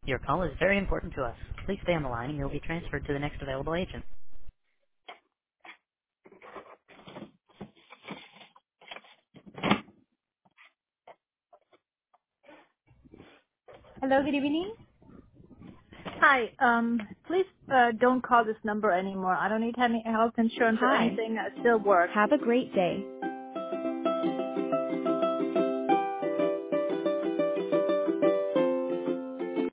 Your call is very important to us. Please stay on the line and you'll be transferred to the next available agent. Hello, good evening. Hi. Please don't call this number anymore. I don't need any health insurance or Hi. anything. I still work. Have a great day.